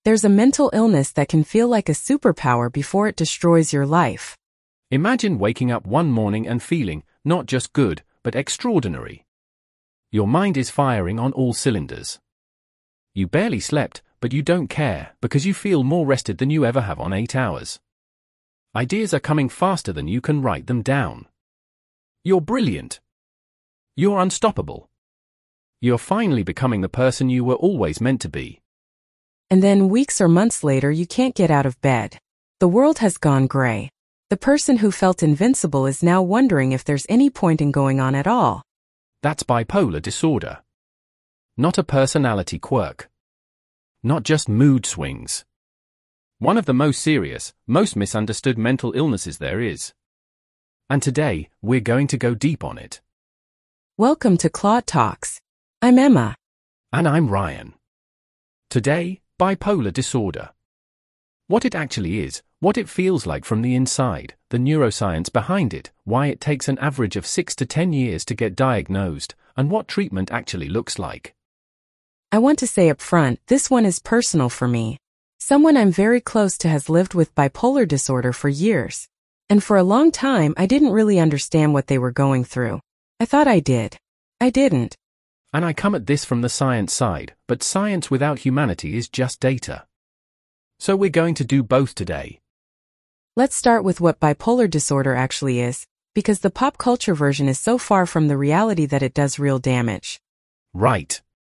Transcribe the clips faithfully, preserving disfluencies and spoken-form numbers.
There's a mental illness that can feel like a superpower before it destroys your life. Imagine waking up one morning and feeling, not just good, but extraordinary. Your mind is firing on all cylinders. You barely slept, but you don't care, because you feel more rested than you ever have on eight hours. Ideas are coming faster than you can write them down. You're brilliant. You're unstoppable. You're finally becoming the person you were always meant to be. And then weeks or months later you can't get out of bed. The world has gone gray. The person who felt invincible is now wondering if there's any point in going on at all. That's bipolar disorder. Not a personality quirk. Not just mood swings. One of the most serious, most misunderstood mental illnesses there is. And today, we're going to go deep on it. Welcome to Claude Talks. I'm Emma. And I'm Ryan. Today, bipolar disorder. What it actually is, what it feels like from the inside, the neuroscience behind it, why it takes an average of six to ten years to get diagnosed, and what treatment actually looks like. I want to say up front, this one is personal for me. Someone I'm very close to has lived with bipolar disorder for years. And for a long time, I didn't really understand what they were going through. I thought I did. I didn't. And I come at this from the science side, but science without humanity is just data. So we're going to do both today. Let's start with what bipolar disorder actually is, because the pop culture version is so far from the reality that it does real damage. Right.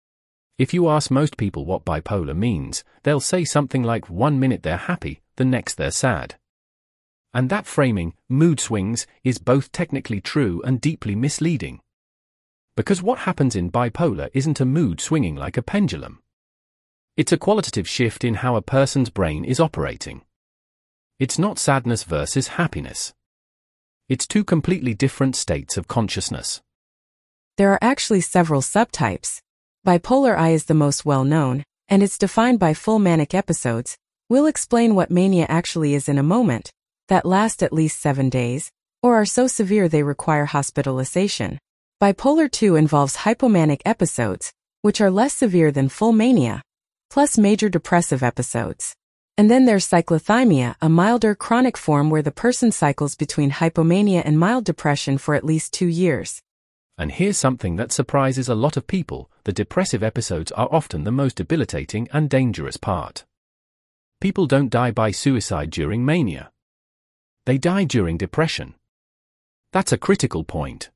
If you ask most people what bipolar means, they'll say something like one minute they're happy, the next they're sad. And that framing, mood swings, is both technically true and deeply misleading. Because what happens in bipolar isn't a mood swinging like a pendulum. It's a qualitative shift in how a person's brain is operating. It's not sadness versus happiness. It's two completely different states of consciousness. There are actually several subtypes. Bipolar I is the most well-known, and it's defined by full manic episodes. We'll explain what mania actually is in a moment, that last at least seven days, or are so severe they require hospitalization. Bipolar two involves hypomanic episodes, which are less severe than full mania, plus major depressive episodes. And then there's cyclothymia, a milder chronic form where the person cycles between hypomania and mild depression for at least two years. And here's something that surprises a lot of people: the depressive episodes are often the most debilitating and dangerous part. People don't die by suicide during mania. They die during depression. That's a critical point.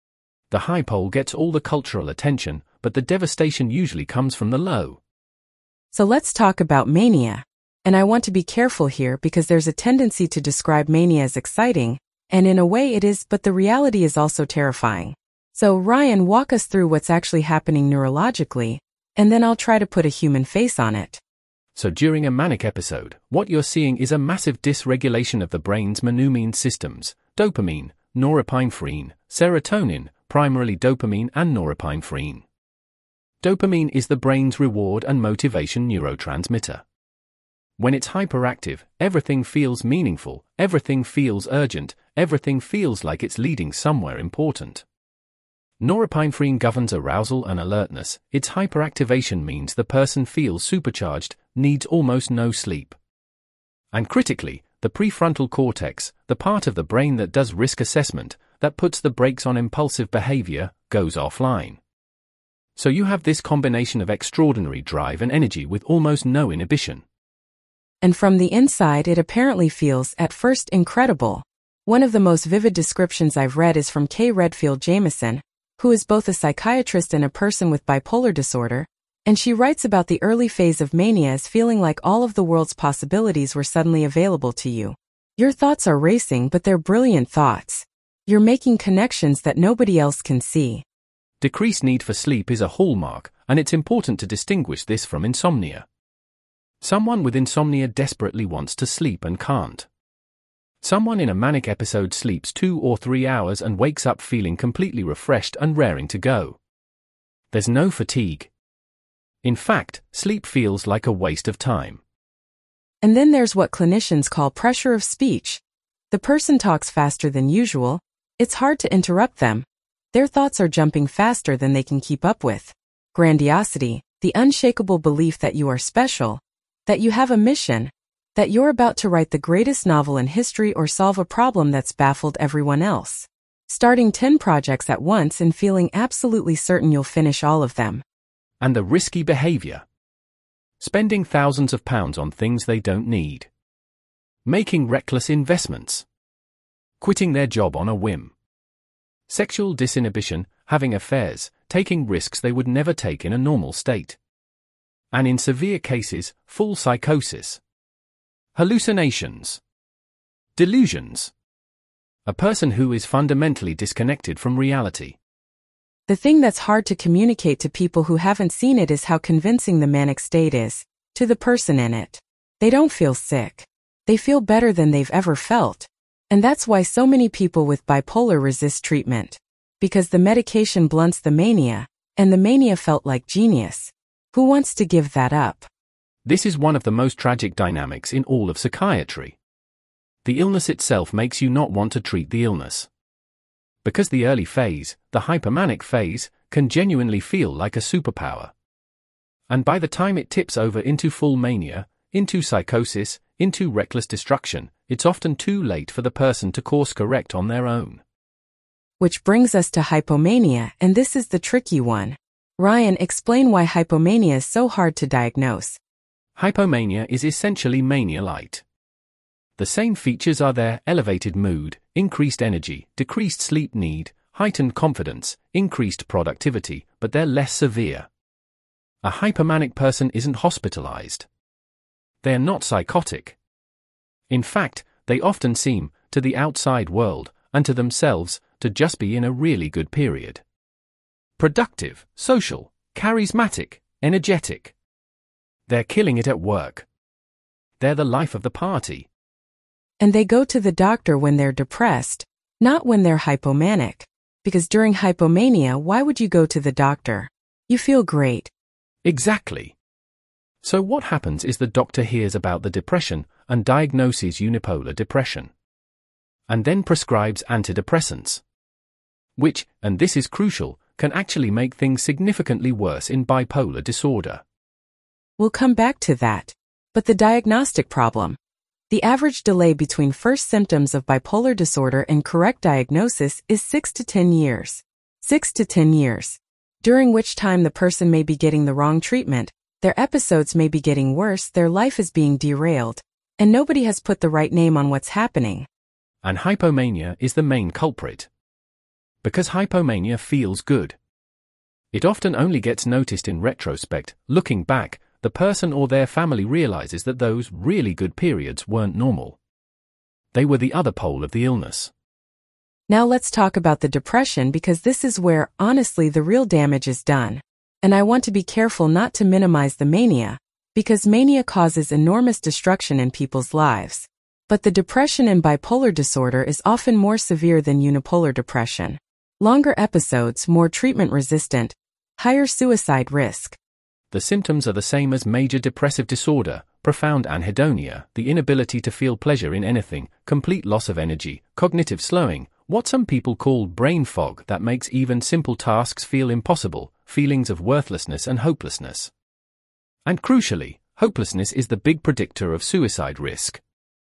The high pole gets all the cultural attention, but the devastation usually comes from the low. So let's talk about mania. And I want to be careful here because there's a tendency to describe mania as exciting, and in a way it is, but the reality is also terrifying. So Ryan, walk us through what's actually happening neurologically, and then I'll try to put a human face on it. So during a manic episode, what you're seeing is a massive dysregulation of the brain's monoamine systems: dopamine, norepinephrine, serotonin, primarily dopamine and norepinephrine. Dopamine is the brain's reward and motivation neurotransmitter. When it's hyperactive, everything feels meaningful, everything feels urgent, everything feels like it's leading somewhere important. Norepinephrine governs arousal and alertness. Its hyperactivation means the person feels supercharged, needs almost no sleep. And critically, the prefrontal cortex, the part of the brain that does risk assessment, that puts the brakes on impulsive behavior, goes offline. So you have this combination of extraordinary drive and energy with almost no inhibition. And from the inside it apparently feels, at first, incredible. One of the most vivid descriptions I've read is from K. Redfield Jamison, who is both a psychiatrist and a person with bipolar disorder, and she writes about the early phase of mania as feeling like all of the world's possibilities were suddenly available to you. Your thoughts are racing, but they're brilliant thoughts. You're making connections that nobody else can see. Decreased need for sleep is a hallmark, and it's important to distinguish this from insomnia. Someone with insomnia desperately wants to sleep and can't. Someone in a manic episode sleeps two or three hours and wakes up feeling completely refreshed and raring to go. There's no fatigue. In fact, sleep feels like a waste of time. And then there's what clinicians call pressure of speech. The person talks faster than usual. It's hard to interrupt them. Their thoughts are jumping faster than they can keep up with. Grandiosity, the unshakable belief that you are special, that you have a mission, that you're about to write the greatest novel in history or solve a problem that's baffled everyone else. Starting ten projects at once and feeling absolutely certain you'll finish all of them. And the risky behavior. Spending thousands of pounds on things they don't need. Making reckless investments. Quitting their job on a whim. Sexual disinhibition, having affairs, taking risks they would never take in a normal state. And in severe cases, full psychosis. Hallucinations. Delusions. A person who is fundamentally disconnected from reality. The thing that's hard to communicate to people who haven't seen it is how convincing the manic state is, to the person in it. They don't feel sick. They feel better than they've ever felt. And that's why so many people with bipolar resist treatment. Because the medication blunts the mania, and the mania felt like genius. Who wants to give that up? This is one of the most tragic dynamics in all of psychiatry. The illness itself makes you not want to treat the illness. Because the early phase, the hypomanic phase, can genuinely feel like a superpower. And by the time it tips over into full mania, into psychosis, into reckless destruction, it's often too late for the person to course correct on their own. Which brings us to hypomania, and this is the tricky one. Ryan, explain why hypomania is so hard to diagnose. Hypomania is essentially mania light. The same features are there: elevated mood, increased energy, decreased sleep need, heightened confidence, increased productivity, but they're less severe. A hypomanic person isn't hospitalized. They're not psychotic. In fact, they often seem, to the outside world, and to themselves, to just be in a really good period. Productive, social, charismatic, energetic. They're killing it at work. They're the life of the party. And they go to the doctor when they're depressed, not when they're hypomanic. Because during hypomania, why would you go to the doctor? You feel great. Exactly. So what happens is the doctor hears about the depression and diagnoses unipolar depression. And then prescribes antidepressants. Which, and this is crucial, can actually make things significantly worse in bipolar disorder. We'll come back to that. But the diagnostic problem. The average delay between first symptoms of bipolar disorder and correct diagnosis is six to ten years. six to ten years. During which time the person may be getting the wrong treatment, their episodes may be getting worse, their life is being derailed, and nobody has put the right name on what's happening. And hypomania is the main culprit. Because hypomania feels good. It often only gets noticed in retrospect. Looking back, the person or their family realizes that those really good periods weren't normal. They were the other pole of the illness. Now let's talk about the depression, because this is where, honestly, the real damage is done. And I want to be careful not to minimize the mania, because mania causes enormous destruction in people's lives. But the depression in bipolar disorder is often more severe than unipolar depression. Longer episodes, more treatment resistant, higher suicide risk. The symptoms are the same as major depressive disorder: profound anhedonia, the inability to feel pleasure in anything, complete loss of energy, cognitive slowing, what some people call brain fog that makes even simple tasks feel impossible, feelings of worthlessness and hopelessness. And crucially, hopelessness is the big predictor of suicide risk.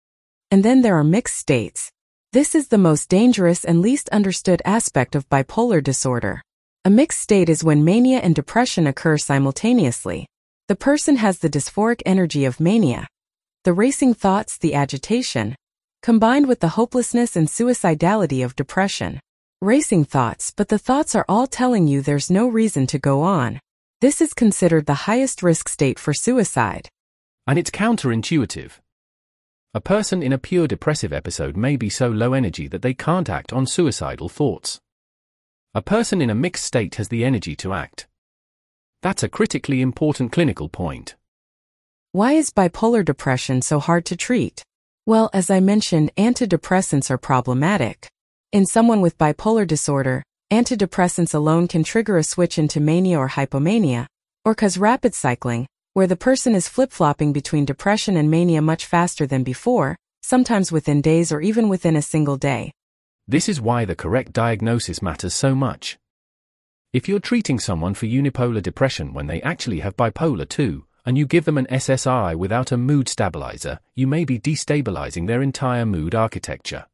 And then there are mixed states. This is the most dangerous and least understood aspect of bipolar disorder. A mixed state is when mania and depression occur simultaneously. The person has the dysphoric energy of mania, the racing thoughts, the agitation, combined with the hopelessness and suicidality of depression. Racing thoughts, but the thoughts are all telling you there's no reason to go on. This is considered the highest risk state for suicide. And it's counterintuitive. A person in a pure depressive episode may be so low energy that they can't act on suicidal thoughts. A person in a mixed state has the energy to act. That's a critically important clinical point. Why is bipolar depression so hard to treat? Well, as I mentioned, antidepressants are problematic. In someone with bipolar disorder, antidepressants alone can trigger a switch into mania or hypomania, or cause rapid cycling, where the person is flip-flopping between depression and mania much faster than before, sometimes within days or even within a single day. This is why the correct diagnosis matters so much. If you're treating someone for unipolar depression when they actually have bipolar two, and you give them an S S R I without a mood stabilizer, you may be destabilizing their entire mood architecture.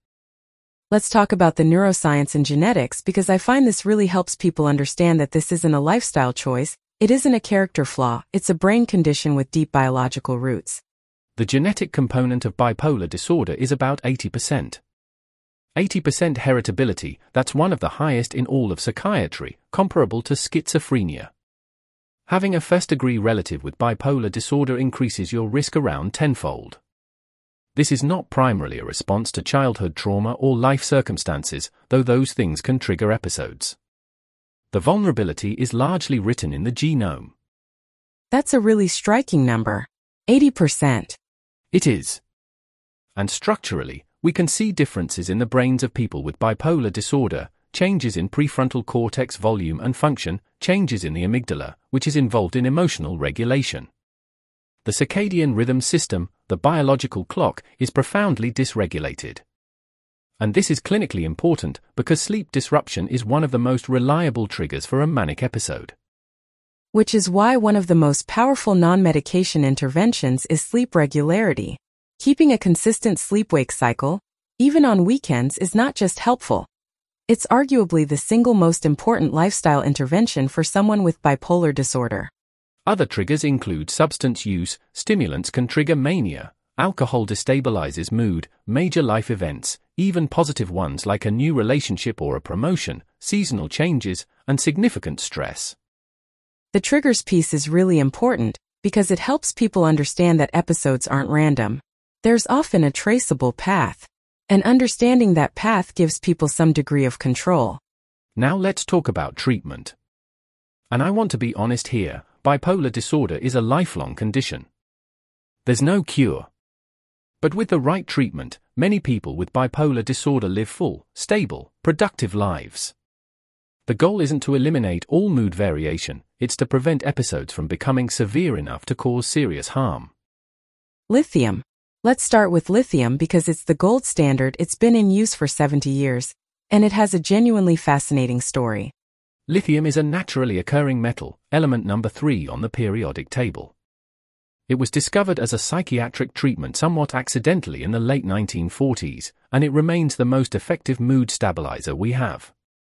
Let's talk about the neuroscience and genetics, because I find this really helps people understand that this isn't a lifestyle choice, it isn't a character flaw, it's a brain condition with deep biological roots. The genetic component of bipolar disorder is about eighty percent. eighty percent heritability, that's one of the highest in all of psychiatry, comparable to schizophrenia. Having a first-degree relative with bipolar disorder increases your risk around tenfold. This is not primarily a response to childhood trauma or life circumstances, though those things can trigger episodes. The vulnerability is largely written in the genome. That's a really striking number. eighty percent. It is. And structurally, we can see differences in the brains of people with bipolar disorder, changes in prefrontal cortex volume and function, changes in the amygdala, which is involved in emotional regulation. The circadian rhythm system, the biological clock, is profoundly dysregulated. And this is clinically important because sleep disruption is one of the most reliable triggers for a manic episode. Which is why one of the most powerful non-medication interventions is sleep regularity. Keeping a consistent sleep-wake cycle, even on weekends, is not just helpful. It's arguably the single most important lifestyle intervention for someone with bipolar disorder. Other triggers include substance use, stimulants can trigger mania, alcohol destabilizes mood, major life events, even positive ones like a new relationship or a promotion, seasonal changes, and significant stress. The triggers piece is really important because it helps people understand that episodes aren't random. There's often a traceable path, and understanding that path gives people some degree of control. Now let's talk about treatment. And I want to be honest here, bipolar disorder is a lifelong condition. There's no cure. But with the right treatment, many people with bipolar disorder live full, stable, productive lives. The goal isn't to eliminate all mood variation, it's to prevent episodes from becoming severe enough to cause serious harm. Lithium. Let's start with lithium because it's the gold standard. It's been in use for seventy years, and it has a genuinely fascinating story. Lithium is a naturally occurring metal, element number three on the periodic table. It was discovered as a psychiatric treatment somewhat accidentally in the late nineteen forties, and it remains the most effective mood stabilizer we have.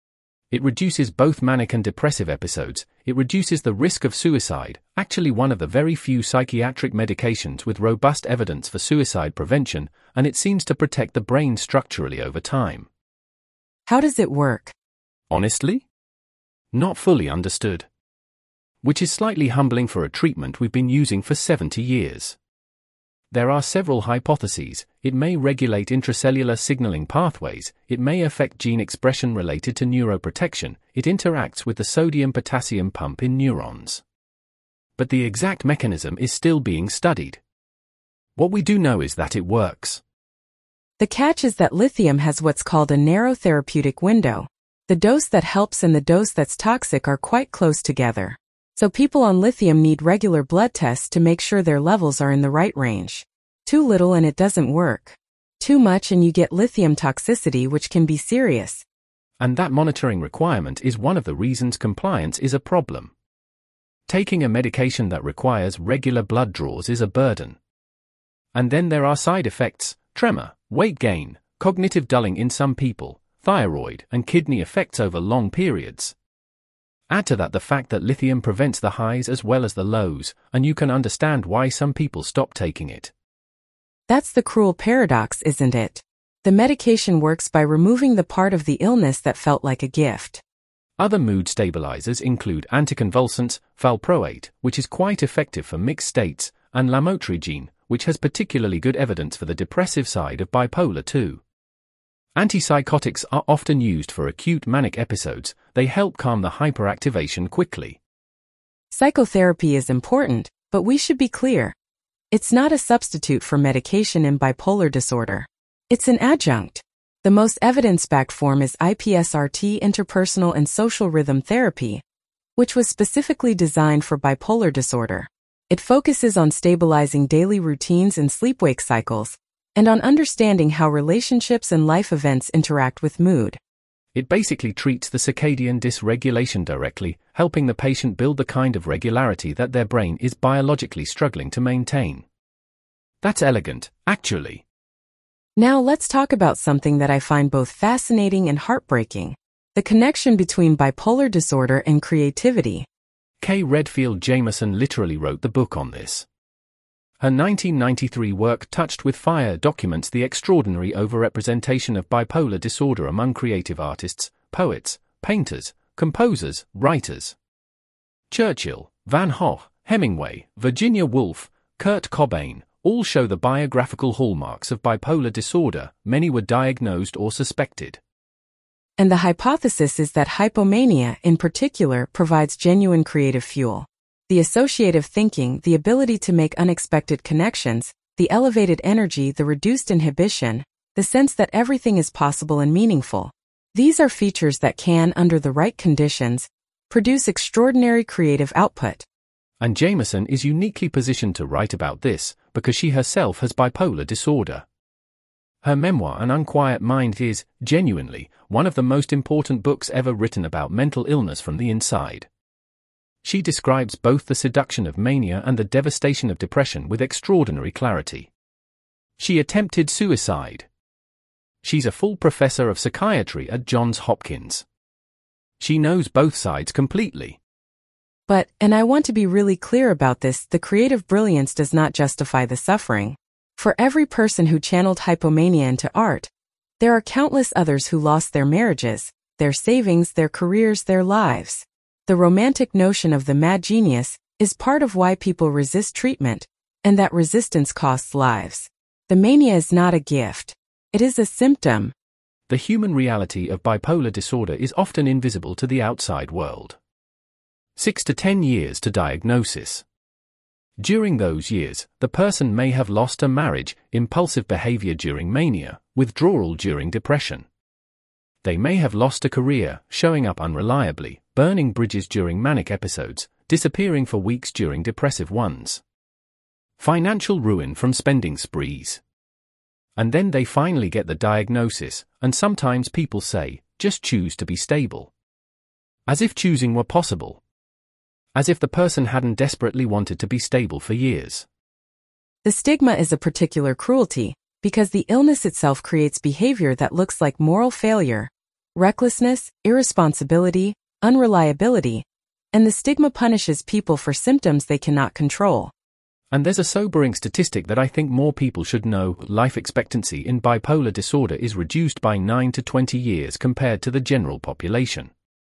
It reduces both manic and depressive episodes, it reduces the risk of suicide, actually one of the very few psychiatric medications with robust evidence for suicide prevention, and it seems to protect the brain structurally over time. How does it work? Honestly? Not fully understood. Which is slightly humbling for a treatment we've been using for seventy years. There are several hypotheses. It may regulate intracellular signaling pathways, it may affect gene expression related to neuroprotection, it interacts with the sodium-potassium pump in neurons. But the exact mechanism is still being studied. What we do know is that it works. The catch is that lithium has what's called a narrow therapeutic window. The dose that helps and the dose that's toxic are quite close together. So people on lithium need regular blood tests to make sure their levels are in the right range. Too little and it doesn't work. Too much and you get lithium toxicity, which can be serious. And that monitoring requirement is one of the reasons compliance is a problem. Taking a medication that requires regular blood draws is a burden. And then there are side effects, tremor, weight gain, cognitive dulling in some people, thyroid and kidney effects over long periods. Add to that the fact that lithium prevents the highs as well as the lows, and you can understand why some people stop taking it. That's the cruel paradox, isn't it? The medication works by removing the part of the illness that felt like a gift. Other mood stabilizers include anticonvulsants, valproate, which is quite effective for mixed states, and lamotrigine, which has particularly good evidence for the depressive side of bipolar two. Antipsychotics are often used for acute manic episodes. They help calm the hyperactivation quickly. Psychotherapy is important, but we should be clear. It's not a substitute for medication in bipolar disorder. It's an adjunct. The most evidence-backed form is I P S R T, interpersonal and social rhythm therapy, which was specifically designed for bipolar disorder. It focuses on stabilizing daily routines and sleep-wake cycles, and on understanding how relationships and life events interact with mood. It basically treats the circadian dysregulation directly, helping the patient build the kind of regularity that their brain is biologically struggling to maintain. That's elegant, actually. Now let's talk about something that I find both fascinating and heartbreaking: the connection between bipolar disorder and creativity. Kay Redfield Jamison literally wrote the book on this. Her nineteen ninety-three work Touched with Fire documents the extraordinary overrepresentation of bipolar disorder among creative artists, poets, painters, composers, writers. Churchill, Van Gogh, Hemingway, Virginia Woolf, Kurt Cobain, all show the biographical hallmarks of bipolar disorder. Many were diagnosed or suspected. And the hypothesis is that hypomania, in particular, provides genuine creative fuel. The associative thinking, the ability to make unexpected connections, the elevated energy, the reduced inhibition, the sense that everything is possible and meaningful. These are features that can, under the right conditions, produce extraordinary creative output. And Jamison is uniquely positioned to write about this, because she herself has bipolar disorder. Her memoir An Unquiet Mind is, genuinely, one of the most important books ever written about mental illness from the inside. She describes both the seduction of mania and the devastation of depression with extraordinary clarity. She attempted suicide. She's a full professor of psychiatry at Johns Hopkins. She knows both sides completely. But, and I want to be really clear about this, the creative brilliance does not justify the suffering. For every person who channeled hypomania into art, there are countless others who lost their marriages, their savings, their careers, their lives. The romantic notion of the mad genius is part of why people resist treatment, and that resistance costs lives. The mania is not a gift. It is a symptom. The human reality of bipolar disorder is often invisible to the outside world. Six to ten years to diagnosis. During those years, the person may have lost a marriage, impulsive behavior during mania, withdrawal during depression. They may have lost a career, showing up unreliably, burning bridges during manic episodes, disappearing for weeks during depressive ones. Financial ruin from spending sprees. And then they finally get the diagnosis, and sometimes people say, just choose to be stable. As if choosing were possible. As if the person hadn't desperately wanted to be stable for years. The stigma is a particular cruelty, because the illness itself creates behavior that looks like moral failure, recklessness, irresponsibility, unreliability, and the stigma punishes people for symptoms they cannot control. And there's a sobering statistic that I think more people should know: life expectancy in bipolar disorder is reduced by nine to twenty years compared to the general population.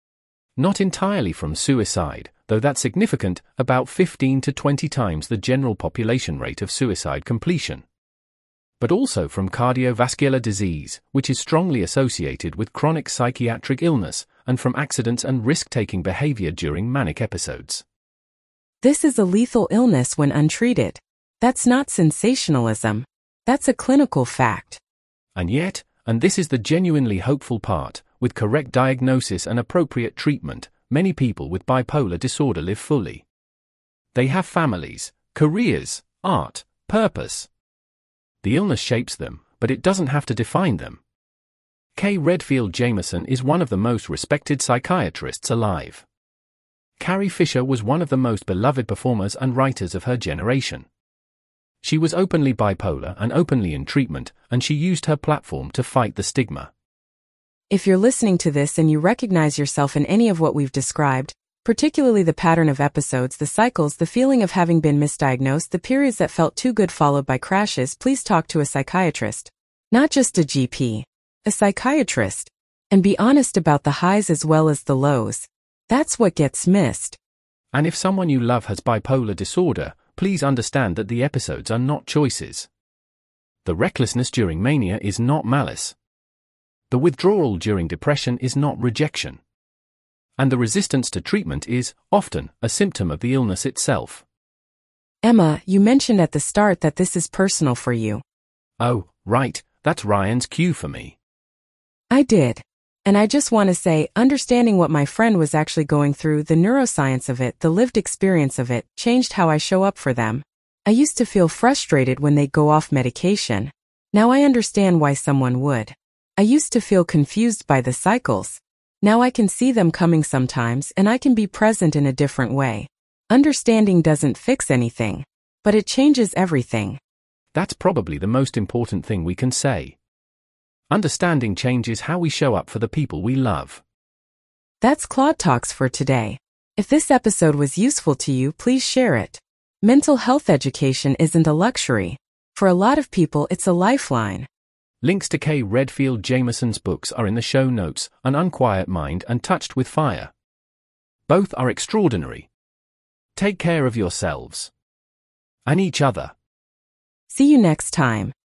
Not entirely from suicide, though that's significant, about fifteen to twenty times the general population rate of suicide completion. But also from cardiovascular disease, which is strongly associated with chronic psychiatric illness, and from accidents and risk-taking behavior during manic episodes. This is a lethal illness when untreated. That's not sensationalism. That's a clinical fact. And yet, and this is the genuinely hopeful part, with correct diagnosis and appropriate treatment, many people with bipolar disorder live fully. They have families, careers, art, purpose. The illness shapes them, but it doesn't have to define them. Kay Redfield Jamison is one of the most respected psychiatrists alive. Carrie Fisher was one of the most beloved performers and writers of her generation. She was openly bipolar and openly in treatment, and she used her platform to fight the stigma. If you're listening to this and you recognize yourself in any of what we've described, particularly the pattern of episodes, the cycles, the feeling of having been misdiagnosed, the periods that felt too good followed by crashes, please talk to a psychiatrist. Not just a G P, a psychiatrist. And be honest about the highs as well as the lows. That's what gets missed. And if someone you love has bipolar disorder, please understand that the episodes are not choices. The recklessness during mania is not malice. The withdrawal during depression is not rejection. And the resistance to treatment is, often, a symptom of the illness itself. Emma, you mentioned at the start that this is personal for you. Oh, right, that's Ryan's cue for me. I did. And I just want to say, understanding what my friend was actually going through, the neuroscience of it, the lived experience of it, changed how I show up for them. I used to feel frustrated when they go off medication. Now I understand why someone would. I used to feel confused by the cycles. Now I can see them coming sometimes and I can be present in a different way. Understanding doesn't fix anything, but it changes everything. That's probably the most important thing we can say. Understanding changes how we show up for the people we love. That's Claude Talks for today. If this episode was useful to you, please share it. Mental health education isn't a luxury. For a lot of people, it's a lifeline. Links to Kay Redfield Jamison's books are in the show notes, An Unquiet Mind and Touched with Fire. Both are extraordinary. Take care of yourselves and each other. See you next time.